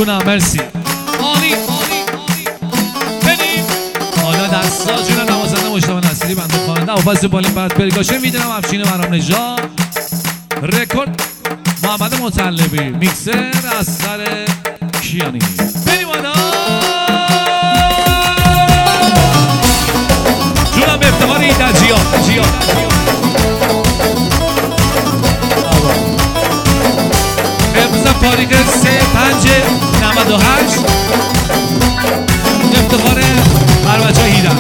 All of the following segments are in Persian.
جونم مرسی عالی بریم حالا دستا جونم نوازنده مجتبی نصیری بنده خواننده و پس بالین بعد پرکاشن میدونم افشین برام نژاد رکورد محمد مطلبی میکسر اصغر کیانی بریم حالا جونم به افتخار ایدجیان امروز تاریخ 3/5/98 افتخار هر بچه هیدن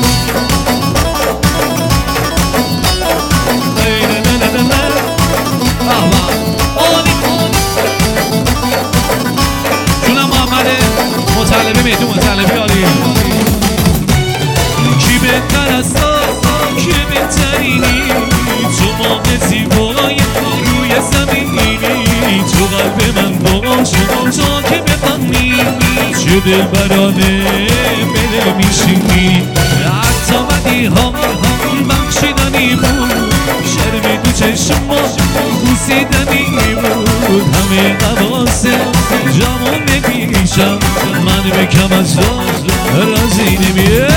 جونم محمد مطلبی مهدی مطلبی عالی کی بهتر از تو کی بهترینی تو موقع زیبای روی زمینی تو قلب من باش تا که بفهمی چه دلبرانه بله میشینی حتی بدیها بخشیدنی بود شرم تو چشما بوسیدنی بود همه قواسه جامون نمیشم من بکم از تو رازی نمیه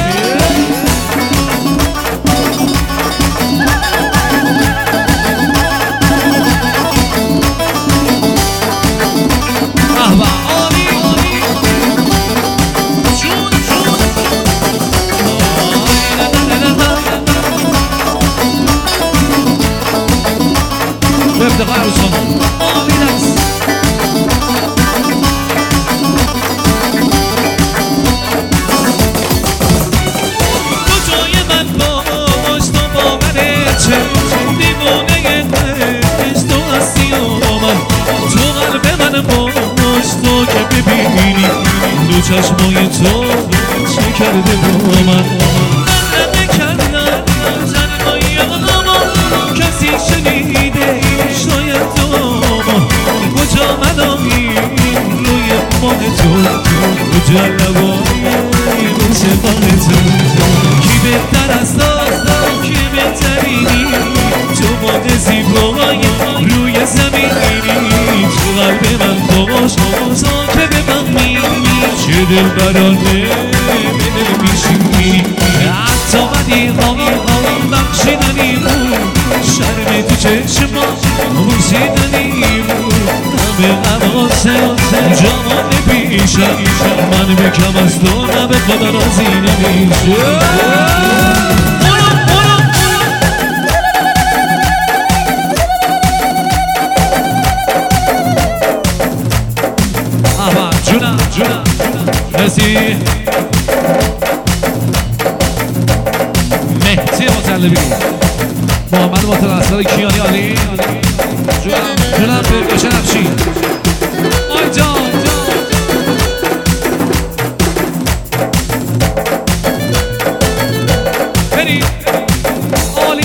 چشمای تو چه کرده با من نکردم تنهایی آما کسی شنیده شاید تو کجا منامی روی ماه تو کجا لبایی رو شفاق تو کی بهتر از تو کی بهترینی تو موقع زیبایی روی زمینی تو قلب من باش تا که بفهمی چه دلبرانه بدل میشینی حتی بدی بخشیدنی بود شرم تو چشما بوسیدنی بود همه حواسه جامان پیشم من بکم از تو نه به خدا رازی نمیشه جونم مرسی مهدی مطلبی محمد مطلبی کیانی عالی جونم پرکاشن افشین آی جان بریم عالی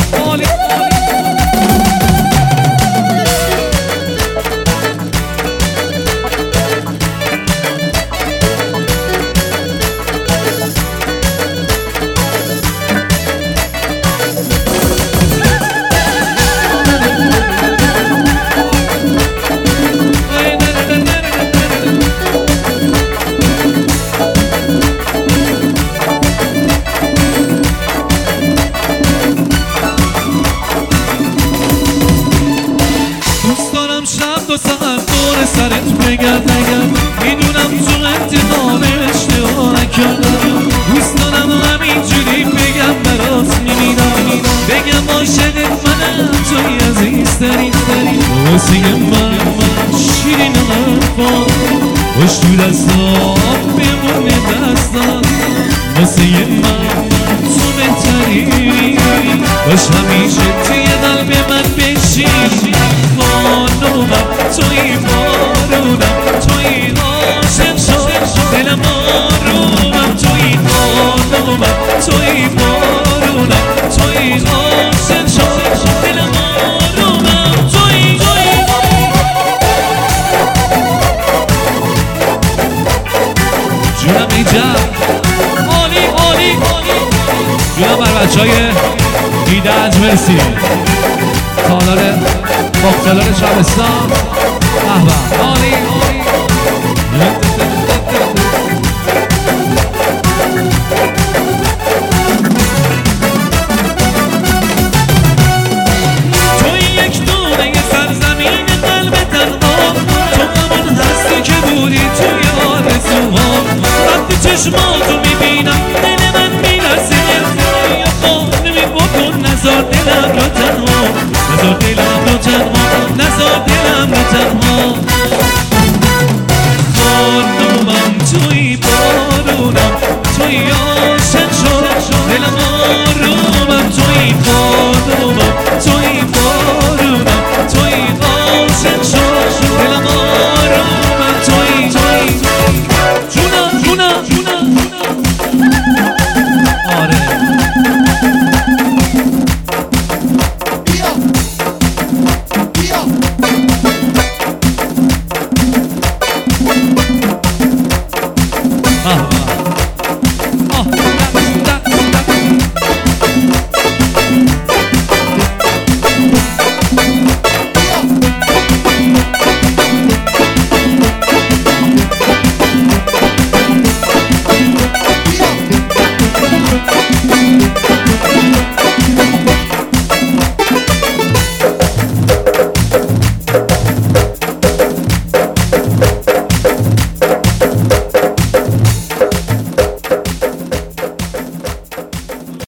سرت بگرد میدونم تو انتقام اشتباه نکردم دوست دارم همینجوری بگم برات میمیرم بگم عاشقت منم توی عزیزترین واسه من شیرین حرفا باش تو دستام بمونه دستم واسه من تو بهترینی باش همیشه توی قلب من بشینی خانومم توی بارونم توی عاشق شد دلم آرومم توی خانومم توی بارونم توی عاشق شد دلم آرومم توی جونم ایجاب عالی جونم بر بچه های ایدنج مرسی تالار مختلار شبستان عالی چشما